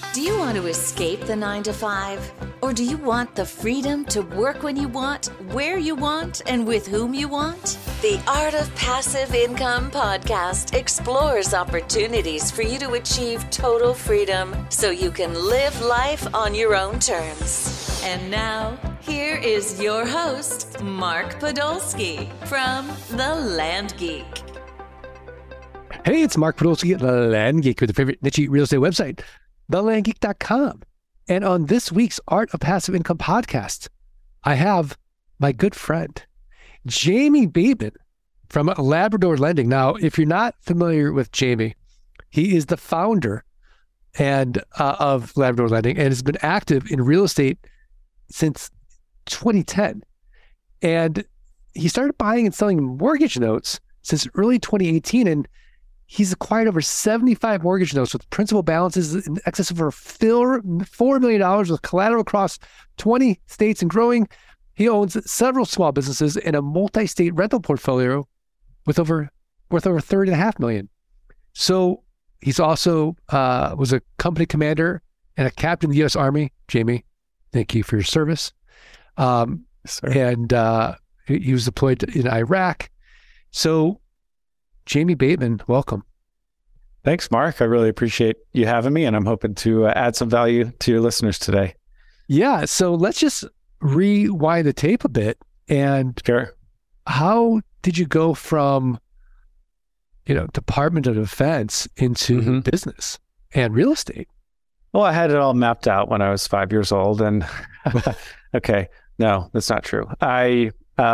Do you want to escape the 9 to 5? Or do you want the freedom to work when you want, where you want, and with whom you want? The Art of Passive Income podcast explores opportunities for you to achieve total freedom so you can live life on your own terms. And now, here is your host, Mark Podolsky from The Land Geek. Hey, it's Mark Podolsky, The Land Geek, with your favorite niche real estate website, thelandgeek.com. And on this week's Art of Passive Income podcast, I have my good friend, Jamie Bateman from Labrador Lending. Now, if you're not familiar with Jamie, he is the founder of Labrador Lending and has been active in real estate since 2010. And he started buying and selling mortgage notes since early 2018. And he's acquired over 75 mortgage notes with principal balances in excess of over $4 million with collateral across 20 states and growing. He owns several small businesses and a multi-state rental portfolio worth over $30.5 million. So he's also was a company commander and a captain in the U.S. Army. Jamie, thank you for your service. And he was deployed in Iraq. So Jamie Bateman, welcome. Thanks, Mark. I really appreciate you having me, and I'm hoping to add some value to your listeners today. Yeah. So let's just rewind the tape a bit. And sure. How did you go from, Department of Defense into business and real estate? Well, I had it all mapped out when I was 5 years old, and okay, no, that's not true. I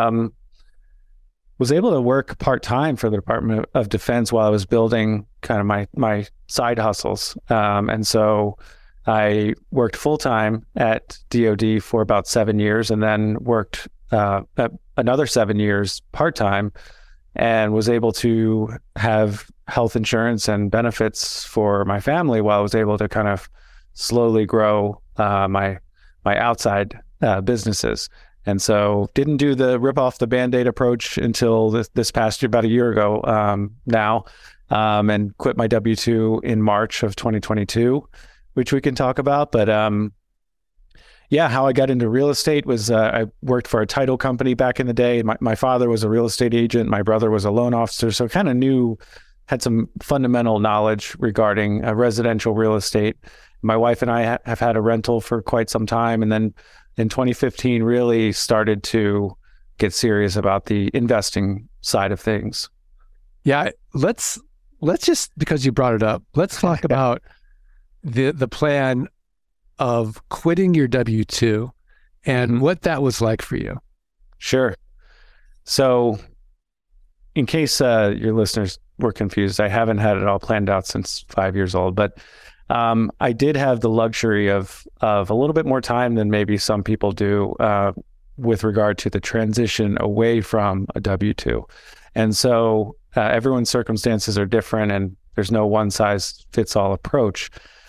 was able to work part-time for the Department of Defense while I was building kind of my side hustles. And so I worked full-time at DOD for about 7 years and then worked another 7 years part-time and was able to have health insurance and benefits for my family while I was able to kind of slowly grow my outside businesses. And so didn't do the rip off the Band-Aid approach until this past year, about a year ago now, and quit my W-2 in March of 2022, which we can talk about. But how I got into real estate was I worked for a title company back in the day. My father was a real estate agent. My brother was a loan officer. So kind of had some fundamental knowledge regarding residential real estate. My wife and I have had a rental for quite some time. And then in 2015, really started to get serious about the investing side of things. Yeah, let's just, because you brought it up, let's talk about the plan of quitting your W-2 and what that was like for you. Sure. So in case your listeners were confused, I haven't had it all planned out since 5 years old, but I did have the luxury of a little bit more time than maybe some people do with regard to the transition away from a W-2. And so everyone's circumstances are different and there's no one size fits all approach.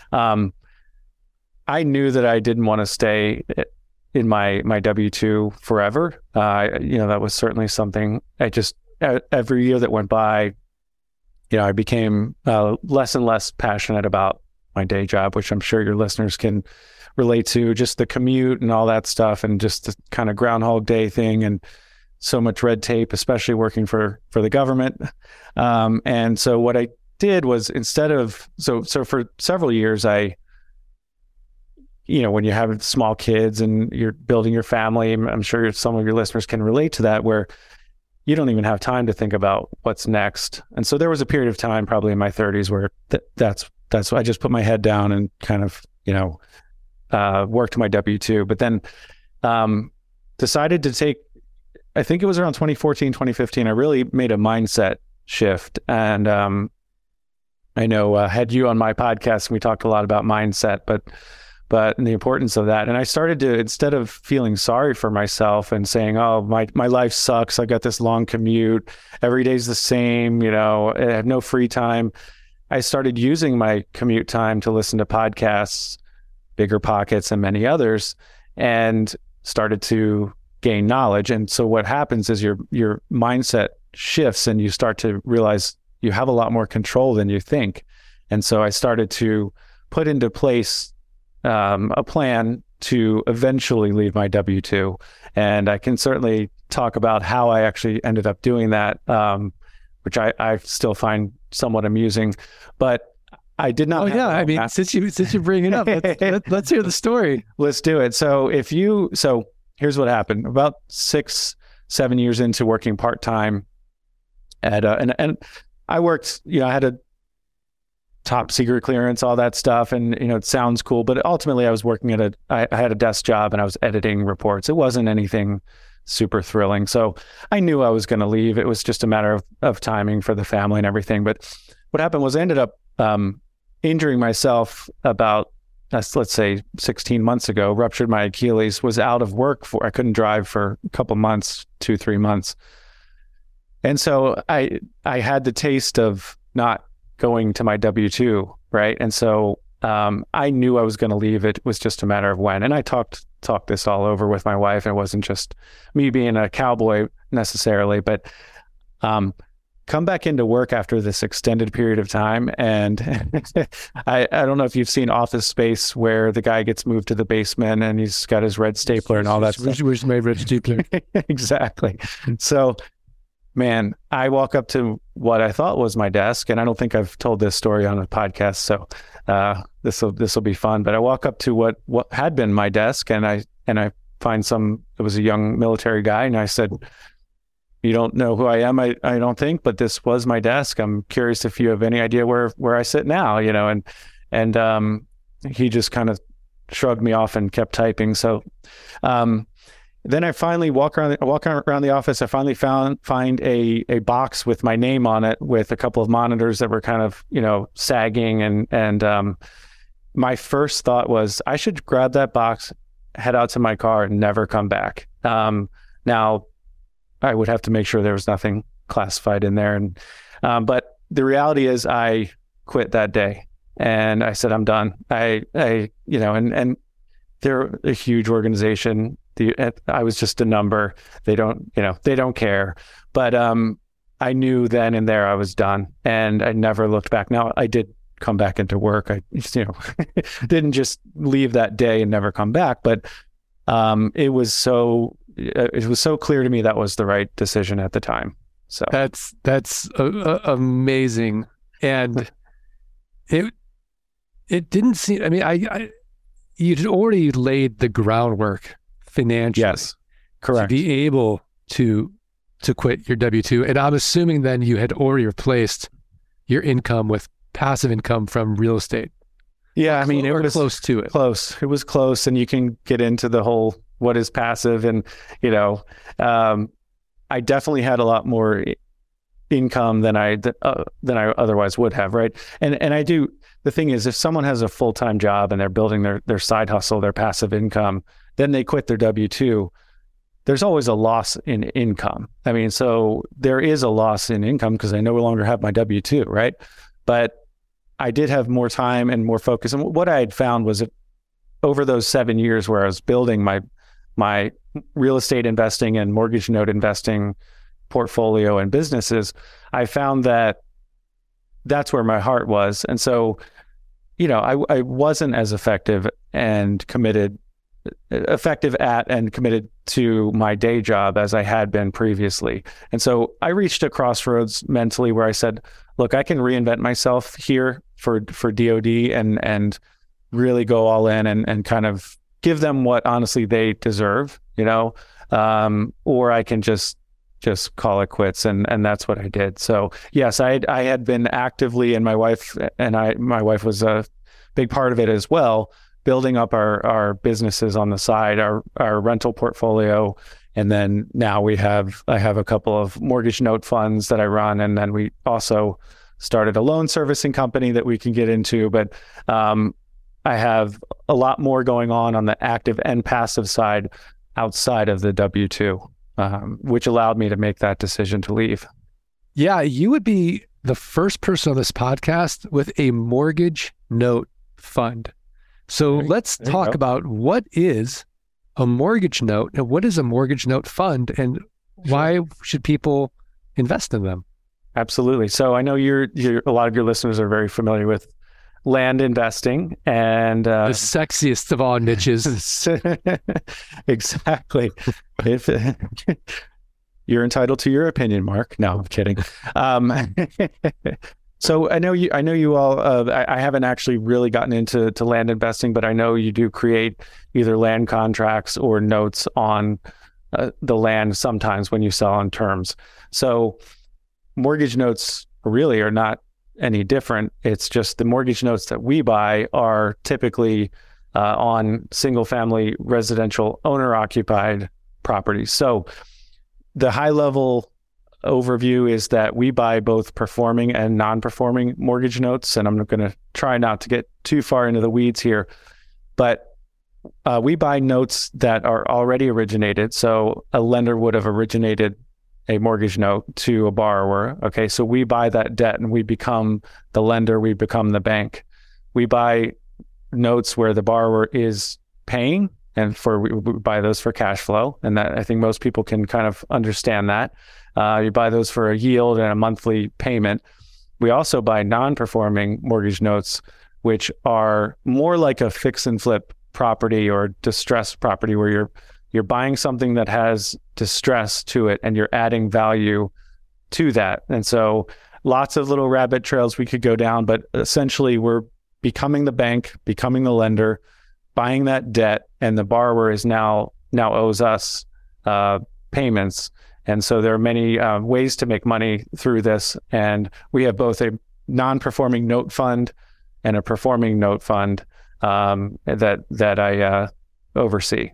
I knew that I didn't want to stay in my W-2 forever. That was certainly something every year that went by, I became less and less passionate about my day job, which I'm sure your listeners can relate to, just the commute and all that stuff and just the kind of Groundhog Day thing and so much red tape, especially working for the government. And so what I did was so for several years, when you have small kids and you're building your family, I'm sure some of your listeners can relate to that, where you don't even have time to think about what's next. And so there was a period of time probably in my 30s where that's why I just put my head down and kind of, worked my W-2, but then decided to take, I think it was around 2014, 2015, I really made a mindset shift. And I know I had you on my podcast and we talked a lot about mindset, but the importance of that. And I started to, instead of feeling sorry for myself and saying, oh, my life sucks, I got this long commute, every day's the same, I have no free time. I started using my commute time to listen to podcasts, Bigger Pockets and many others, and started to gain knowledge. And so what happens is your mindset shifts and you start to realize you have a lot more control than you think. And so I started to put into place a plan to eventually leave my W-2. And I can certainly talk about how I actually ended up doing that, which I still find somewhat amusing. But I did not. Oh yeah, I mean, since you bring it up, let's hear the story. Let's do it. So here's what happened. About 6-7 years into working part time and I worked. I had a top secret clearance, all that stuff, and it sounds cool, but ultimately I was working I had a desk job and I was editing reports. It wasn't anything super thrilling. So I knew I was going to leave. It was just a matter of timing for the family and everything. But what happened was I ended up injuring myself about, let's say 16 months ago, ruptured my Achilles, was out of work I couldn't drive for a couple months, 2-3 months. And so I had the taste of not going to my W-2, right? And so I knew I was going to leave. It was just a matter of when. And I talked this all over with my wife. It wasn't just me being a cowboy necessarily, but come back into work after this extended period of time. And I don't know if you've seen Office Space, where the guy gets moved to the basement and he's got his red stapler and all that stuff. Where's my red stapler? Exactly. So, man, I walk up to what I thought was my desk, and I don't think I've told this story on a podcast, so this will be fun. But I walk up to what had been my desk, and I find it was a young military guy, and I said, "You don't know who I am, I don't think, but this was my desk. I'm curious if you have any idea where I sit now, and he just kind of shrugged me off and kept typing. So then I finally walk around the office. I finally find a box with my name on it, with a couple of monitors that were kind of sagging, and my first thought was I should grab that box, head out to my car, and never come back. Now I would have to make sure there was nothing classified in there, but the reality is I quit that day, and I said I'm done. And they're a huge organization. I was just a number. They don't care. But I knew then and there I was done, and I never looked back. Now I did come back into work. I didn't just leave that day and never come back. But it was so clear to me that was the right decision at the time. So that's amazing, and it didn't seem. I mean, you'd already laid the groundwork financially. Yes, correct. To be able to quit your W-2. And I'm assuming then you had already replaced your income with passive income from real estate. Yeah, I mean, it was close to it. Close. It was close, and you can get into the whole what is passive, and I definitely had a lot more income than I otherwise would have, right? And I do. The thing is, if someone has a full-time job and they're building their side hustle, their passive income, then they quit their W-2, there's always a loss in income. I mean, so there is a loss in income because I no longer have my W-2, right? But I did have more time and more focus. And what I had found was that over those 7 years where I was building my real estate investing and mortgage note investing portfolio and businesses, I found that that's where my heart was. And so, I wasn't as effective at and committed to my day job as I had been previously. And so I reached a crossroads mentally where I said, look, I can reinvent myself here for DoD and really go all in and kind of give them what honestly they deserve, or I can just call it quits. And that's what I did. So yes, I had been actively, and my wife was a big part of it as well, building up our businesses on the side, our rental portfolio. And then now I have a couple of mortgage note funds that I run. And then we also started a loan servicing company that we can get into. But I have a lot more going on the active and passive side outside of the W-2, which allowed me to make that decision to leave. Yeah, you would be the first person on this podcast with a mortgage note fund. So let's talk about what is a mortgage note and what is a mortgage note fund, and why should people invest in them? Absolutely. So I know a lot of your listeners are very familiar with land investing, and the sexiest of all niches. Exactly. If you're entitled to your opinion, Mark. No, I'm kidding. So I know you all. I haven't actually really gotten into land investing, but I know you do create either land contracts or notes on the land sometimes when you sell on terms. So mortgage notes really are not any different. It's just the mortgage notes that we buy are typically on single-family residential owner-occupied properties. So the high-level overview is that we buy both performing and non-performing mortgage notes, and I'm going to try not to get too far into the weeds here, but we buy notes that are already originated. So a lender would have originated a mortgage note to a borrower. Okay, so we buy that debt and we become the lender, we become the bank. We buy notes where the borrower is paying, and we buy those for cash flow. And that, I think most people can kind of understand that. You buy those for a yield and a monthly payment. We also buy non-performing mortgage notes, which are more like a fix and flip property or distressed property, where you're buying something that has distress to it and you're adding value to that. And so lots of little rabbit trails we could go down, but essentially we're becoming the bank, becoming the lender, buying that debt, and the borrower is now owes us payments. And so there are many ways to make money through this. And we have both a non-performing note fund and a performing note fund that I oversee.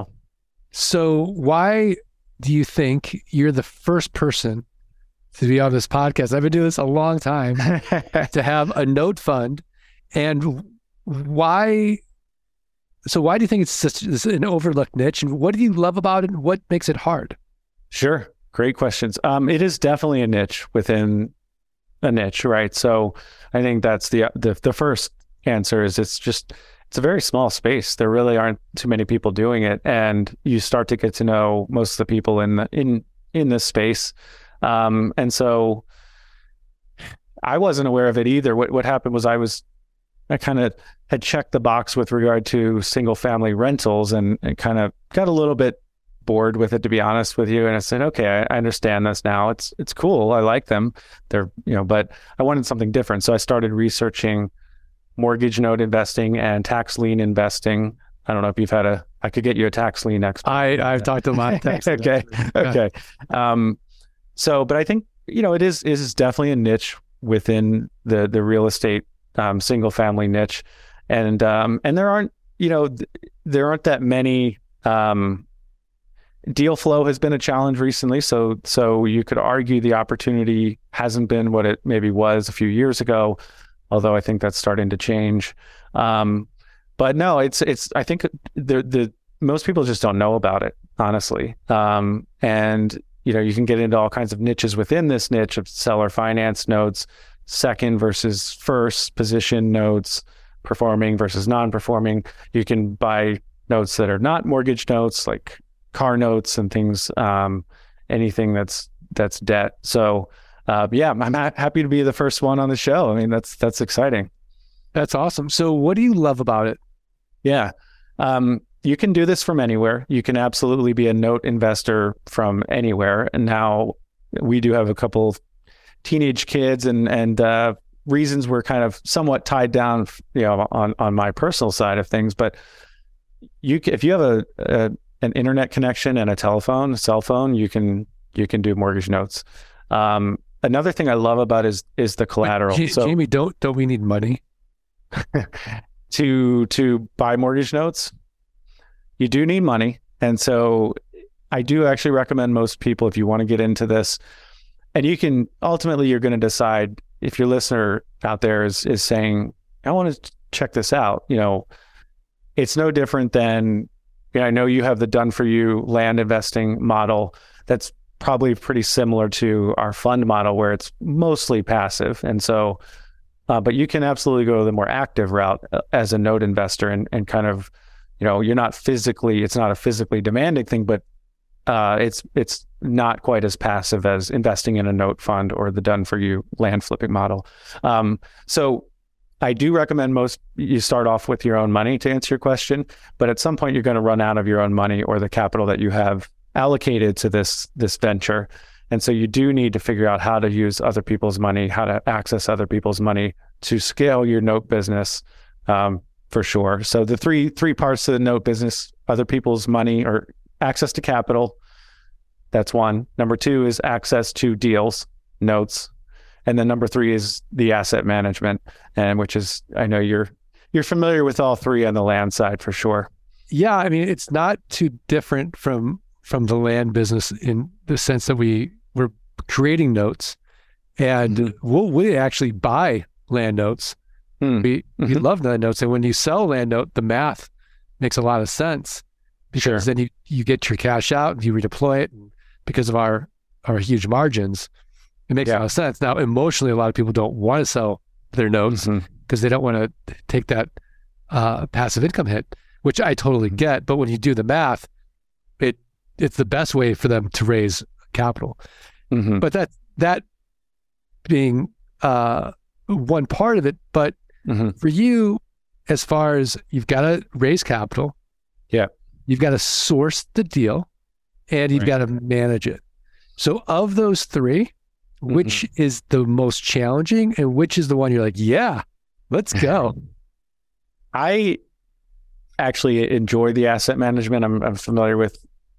So why do you think you're the first person to be on this podcast? I've been doing this a long time to have a note fund. And why? So why do you think it's such an overlooked niche? And what do you love about it? And what makes it hard? Sure. Great questions. It is definitely a niche within a niche, right? So I think that's the first answer is it's a very small space. There really aren't too many people doing it, and you start to get to know most of the people in this space. And so I wasn't aware of it either. What happened was I kind of had checked the box with regard to single family rentals and kind of got a little bit bored with it, to be honest with you. And I said, okay, I understand this now. It's cool. I like them. They're, but I wanted something different. So I started researching mortgage note investing and tax lien investing. I don't know if I could get you a tax lien expert. I've talked to my tax lien expert. Okay. But I think, it is definitely a niche within the real estate single family niche. And there aren't that many, deal flow has been a challenge recently. So you could argue the opportunity hasn't been what it maybe was a few years ago, although I think that's starting to change. But no, I think the most people just don't know about it, honestly. And you can get into all kinds of niches within this niche of seller finance notes, second versus first position notes, performing versus non-performing. You can buy notes that are not mortgage notes, like car notes and things, anything that's debt. So I'm happy to be the first one on the show. I mean, that's exciting. That's awesome. So what do you love about it? Yeah. You can do this from anywhere. You can absolutely be a note investor from anywhere. And now we do have a couple of teenage kids and reasons we're kind of somewhat tied down, on my personal side of things. But if you have an internet connection and a cell phone, you can do mortgage notes. Another thing I love about is the collateral. Jamie, don't we need money to buy mortgage notes? You do need money, and so I do actually recommend most people, if you want to get into this, and you're going to decide if your listener out there is saying, I want to check this out. It's no different than. I know you have the done-for-you land investing model. That's probably pretty similar to our fund model, where it's mostly passive. And so, but you can absolutely go the more active route as a note investor and kind of, it's not a physically demanding thing, but it's not quite as passive as investing in a note fund or the done-for-you land flipping model. So I do recommend you start off with your own money to answer your question, but at some point you're going to run out of your own money or the capital that you have allocated to this venture. And so you do need to figure out how to use other people's money, how to access other people's money to scale your note business, for sure. So the three parts of the note business: other people's money or access to capital. That's one. Number two is access to deals, notes. And then number three is the asset management, and which is, I know you're familiar with all three on the land side for sure. Yeah, I mean, it's not too different from the land business in the sense that we're creating notes, and we actually buy land notes. We love land notes, and when you sell a land note, the math makes a lot of sense because then you get your cash out and you redeploy it. And because of our huge margins, it makes a lot of sense. Now, emotionally, a lot of people don't want to sell their notes because they don't want to take that passive income hit, which I totally get. But when you do the math, it's the best way for them to raise capital. But that being one part of it. But for you, as far as you've got to raise capital, you've got to source the deal, and you've got to manage it. So of those three, which is the most challenging, and which is the one you're like, yeah, let's go? I actually enjoy the asset management. I'm familiar with,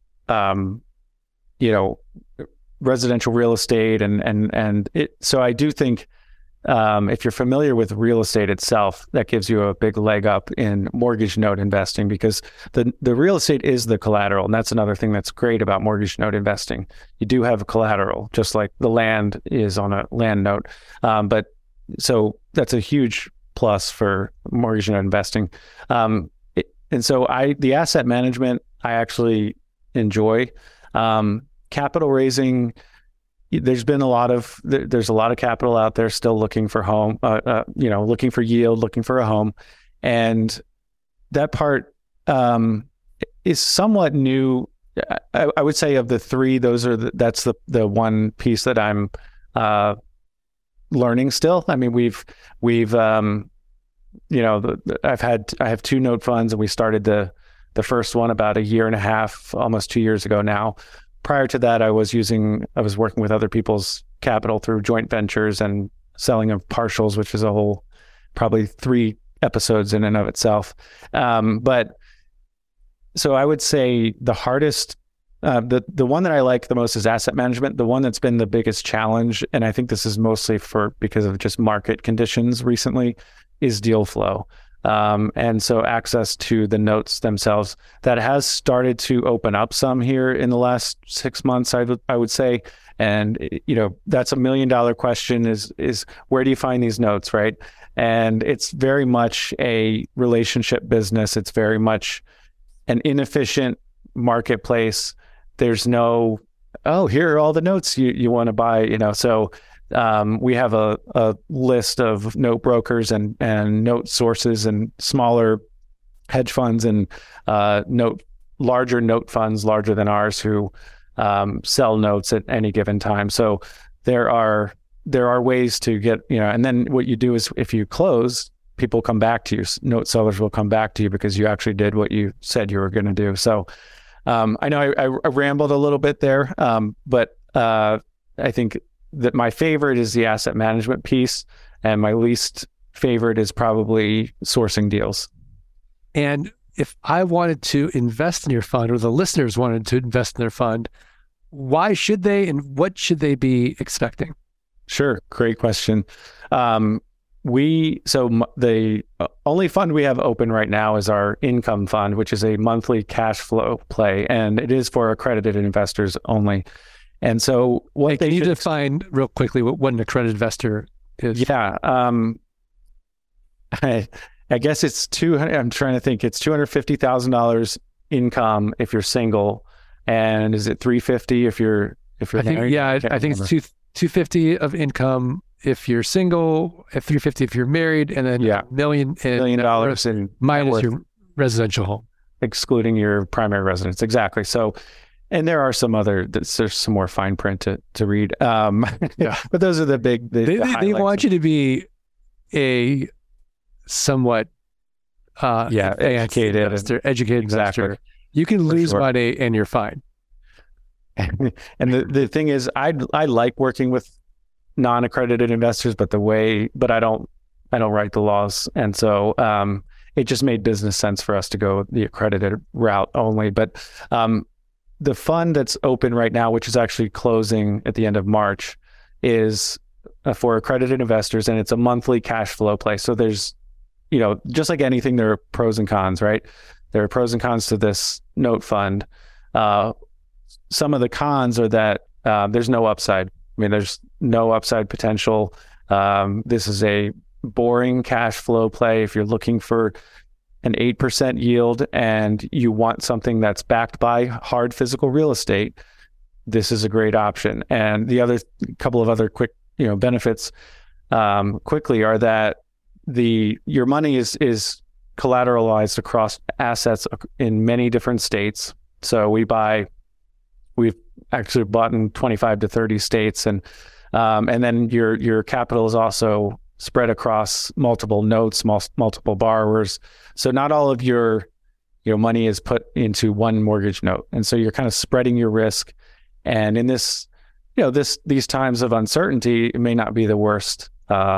residential real estate and it. So I do think, if you're familiar with real estate itself, that gives you a big leg up in mortgage note investing, because the real estate is the collateral. And that's another thing that's great about mortgage note investing. You do have a collateral, just like the land is on a land note. But so that's a huge plus for mortgage note investing. And so the asset management, I actually enjoy. Capital raising, there's a lot of capital out there still looking for looking for yield, looking for a home. And that part is somewhat new. I would say of the three, that's the one piece that I'm learning still. I mean, I have two note funds, and we started the first one about a year and a half, almost 2 years ago now. Prior to that, I was working with other people's capital through joint ventures and selling of partials, which is a whole, probably 3 episodes in and of itself. But so I would say the hardest, the one that I like the most is asset management. The one that's been the biggest challenge, and I think this is mostly because of just market conditions recently, is deal flow. And so access to the notes themselves, that has started to open up some here in the last 6 months, I would say. And, that's $1 million question is where do you find these notes, right? And it's very much a relationship business. It's very much an inefficient marketplace. There's no, here are all the notes you want to buy, So we have a list of note brokers and note sources and smaller hedge funds and larger note funds, larger than ours, who sell notes at any given time. So there are ways to get, and then what you do is, if you close, people come back to you. Note sellers will come back to you because you actually did what you said you were going to do. So I know I rambled a little bit there, but I think that my favorite is the asset management piece, and my least favorite is probably sourcing deals. And if I wanted to invest in your fund, or the listeners wanted to invest in their fund, why should they, and what should they be expecting? Sure. Great question. The only fund we have open right now is our income fund, which is a monthly cash flow play, and it is for accredited investors only. And so can you define real quickly what an accredited investor is? Yeah. I guess it's I'm trying to think. It's $250,000 income if you're single, and is it $350 if you're married? I think it's $250 of income if you're single, if $350 if you're married, and then $1 million in minus your residential home, excluding your primary residence. Exactly. So. And there are there's some more fine print to read. But those are the big. They want you to be a somewhat educated investor, you can lose money and you're fine. And the thing is, I like working with non-accredited investors, but I don't write the laws, and so it just made business sense for us to go the accredited route only. But the fund that's open right now, which is actually closing at the end of March, is for accredited investors, and it's a monthly cash flow play. So there's, just like anything, there are pros and cons, right? There are pros and cons to this note fund. Some of the cons are that there's no upside. I mean, there's no upside potential. This is a boring cash flow play. If you're looking for an 8% yield and you want something that's backed by hard physical real estate, this is a great option. And the other couple of other quick, benefits quickly are that your money is collateralized across assets in many different states. So we've actually bought in 25 to 30 states, and then your capital is also spread across multiple notes, multiple borrowers. So not all of your money is put into one mortgage note, and so you're kind of spreading your risk. And in this, these times of uncertainty, it may not be the worst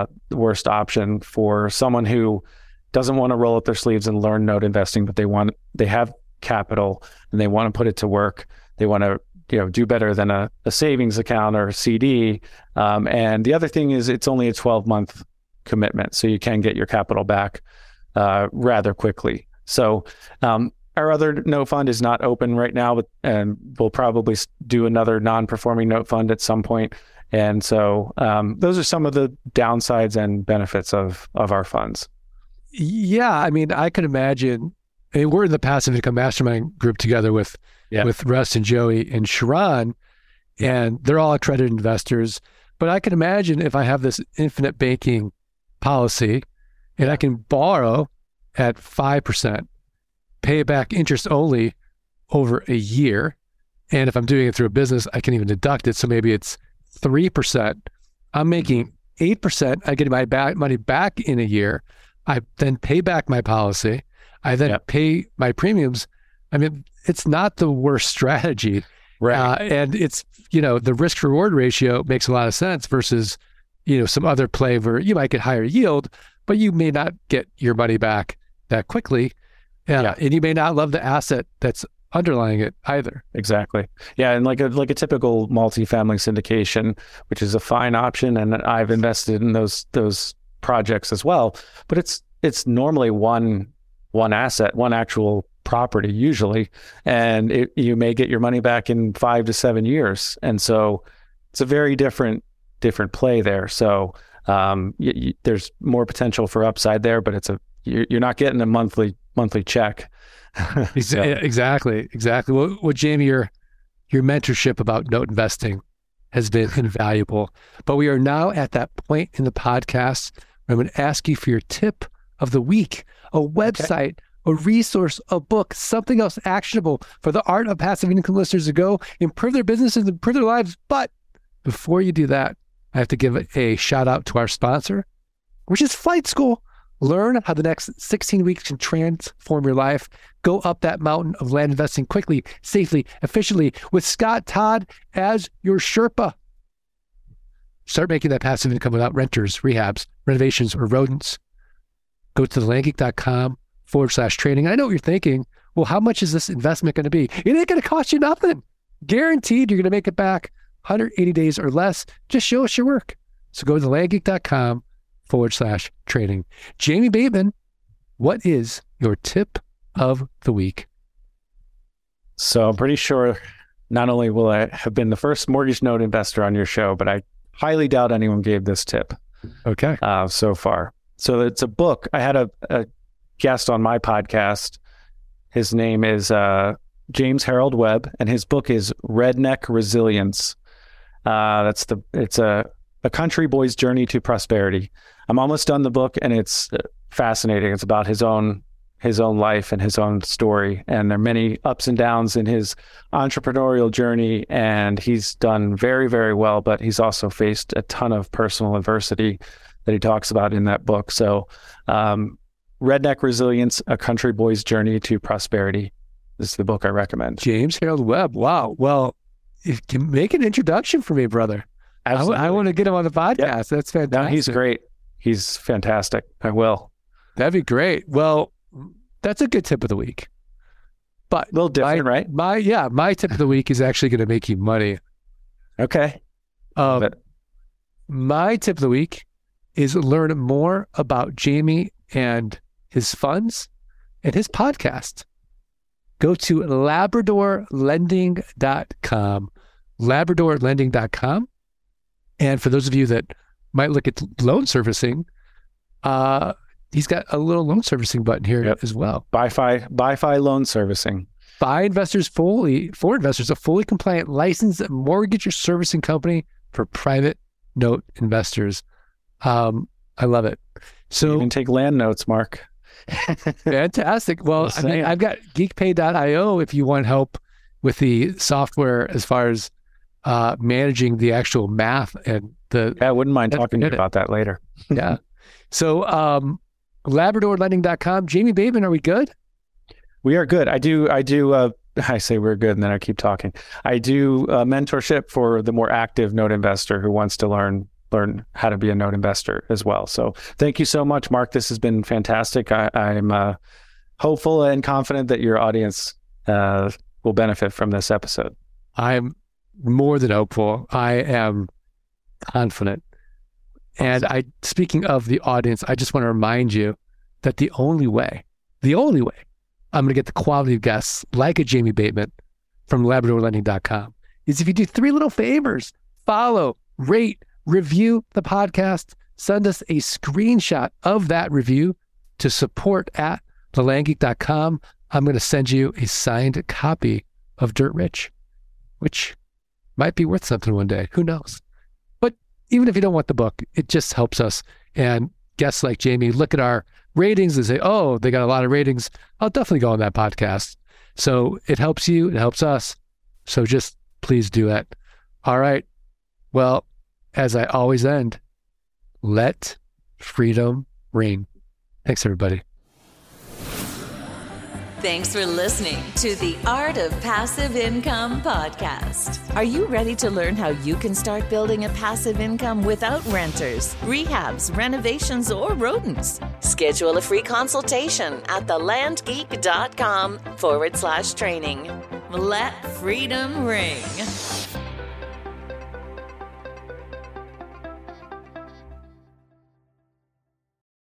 option for someone who doesn't want to roll up their sleeves and learn note investing, but they have capital and they want to put it to work. They want to do better than a savings account or a CD. And the other thing is, it's only a 12-month commitment, so you can get your capital back rather quickly. So our other note fund is not open right now, and we'll probably do another non-performing note fund at some point. And so those are some of the downsides and benefits of our funds. Yeah, I mean, I could imagine. We're in the Passive Income Mastermind group together with Russ and Joey and Sharon, and they're all accredited investors. But I can imagine if I have this infinite banking policy and I can borrow at 5%, pay back interest only over a year. And if I'm doing it through a business, I can even deduct it. So maybe it's 3%. I'm making 8%. I get my money back in a year. I then pay back my policy. I then pay my premiums. I mean, it's not the worst strategy. Right. And it's, the risk reward ratio makes a lot of sense versus, some other play where you might get higher yield, but you may not get your money back that quickly. And you may not love the asset that's underlying it either. Exactly. Yeah. And like a typical multifamily syndication, which is a fine option. And I've invested in those projects as well, but it's normally one asset, one actual property usually, and you may get your money back in 5 to 7 years. And so it's a very different play there. So there's more potential for upside there, but you're not getting a monthly check. Exactly. Well, Jamie, your mentorship about note investing has been invaluable, but we are now at that point in the podcast where I'm going to ask you for your tip of the week, a website, a resource, a book, something else actionable for the Art of Passive Income listeners to go improve their businesses, improve their lives. But before you do that, I have to give a shout out to our sponsor, which is Flight School. Learn how the next 16 weeks can transform your life. Go up that mountain of land investing quickly, safely, efficiently with Scott Todd as your Sherpa. Start making that passive income without renters, rehabs, renovations, or rodents. Go to thelandgeek.com/trading. I know what you're thinking. Well, how much is this investment going to be? It ain't going to cost you nothing. Guaranteed you're going to make it back 180 days or less. Just show us your work. So go to thelandgeek.com/trading. Jamie Bateman, what is your tip of the week? So I'm pretty sure not only will I have been the first mortgage note investor on your show, but I highly doubt anyone gave this tip. Okay. So far. So it's a book. I had a guest on my podcast. His name is James Harold Webb, and his book is Redneck Resilience. It's a country boy's journey to prosperity. I'm almost done the book, and it's fascinating. It's about his own life and his own story, and there are many ups and downs in his entrepreneurial journey, and he's done very, very well, but he's also faced a ton of personal adversity that he talks about in that book. So Redneck Resilience, A Country Boy's Journey to Prosperity. This is the book I recommend. James Harold Webb. Wow. Well, you can make an introduction for me, brother. I want to get him on the podcast. Yep. That's fantastic. No, he's great. He's fantastic. I will. That'd be great. Well, that's a good tip of the week. But a little different, right? My tip of the week is actually going to make you money. Okay. My tip of the week is learn more about Jamie and his funds and his podcast. Go to LabradorLending.com. LabradorLending.com. And for those of you that might look at loan servicing, he's got a little loan servicing button here as well. BiFi loan servicing. For investors, a fully compliant licensed mortgage servicing company for private note investors. I love it. So you can take land notes, Mark. Fantastic. Well, I mean, I've got geekpay.io if you want help with the software as far as managing the actual math and the. Yeah, I wouldn't mind talking to you about that later. Yeah. So LabradorLending.com. Jamie Bateman, are we good? We are good. I say we're good, and then I keep talking. I do mentorship for the more active note investor who wants to learn how to be a note investor as well. So thank you so much, Mark. This has been fantastic. I'm hopeful and confident that your audience will benefit from this episode. I'm more than hopeful. I am confident. And speaking of the audience, I just want to remind you that the only way I'm going to get the quality of guests like a Jamie Bateman from LabradorLending.com is if you do 3 little favors: follow, rate, review the podcast, send us a screenshot of that review to support@thelandgeek.com. I'm going to send you a signed copy of Dirt Rich, which might be worth something one day. Who knows? But even if you don't want the book, it just helps us. And guests like Jamie look at our ratings and say, oh, they got a lot of ratings. I'll definitely go on that podcast. So it helps you. It helps us. So just please do it. All right. Well, as I always end, let freedom ring. Thanks, everybody. Thanks for listening to the Art of Passive Income podcast. Are you ready to learn how you can start building a passive income without renters, rehabs, renovations, or rodents? Schedule a free consultation at thelandgeek.com/training. Let freedom ring.